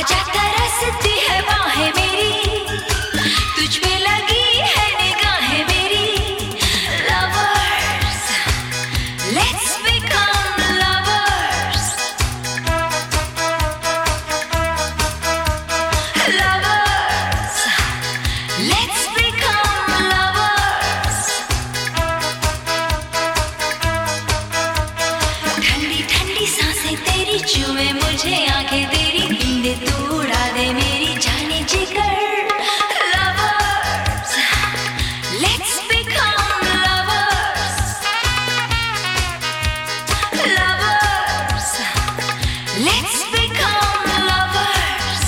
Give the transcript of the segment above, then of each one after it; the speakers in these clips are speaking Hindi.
आजा तरसती है बाहें मेरी, तुझ पे लगी है निगाहें मेरी। Lovers, let's become lovers. Lovers, let's become lovers. ठंडी ठंडी सांसें तेरी चूमे मुझे, आंखें तेरी नींद तू उड़ा दे मेरी जाने जिगर। Lovers, let's become lovers. Lovers, let's become lovers.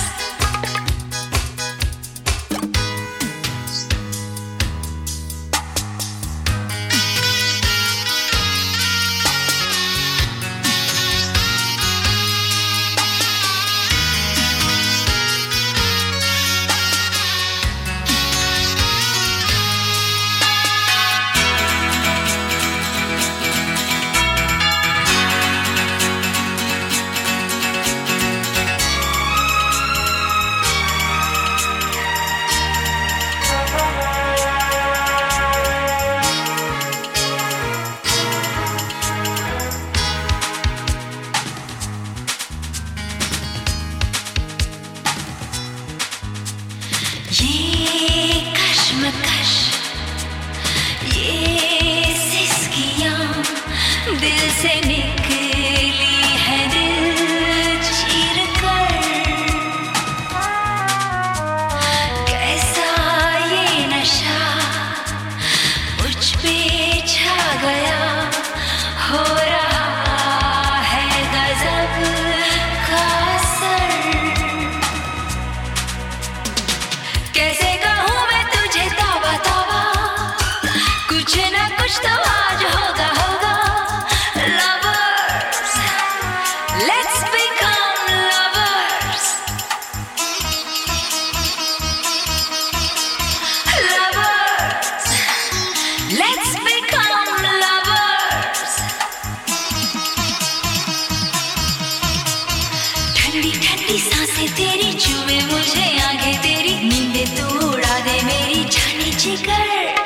ये कश्मकश, ये सिसकियाँ दिल से निकली है दिल चीर कर। कैसा ये नशा मुझ पे छा गया, हो रहा है गजब का असर। कैसे कहूँ मैं तुझे तौबा तौबा, कुछ ना कुछ तो आज होगा होगा। Lovers, let's become lovers. Lovers, let's become lovers. ठंडी ठंडी सांसें तेरी चूमे मुझे, आंखें तेरी नींद तू उड़ा दे मेरी जाने जिगर।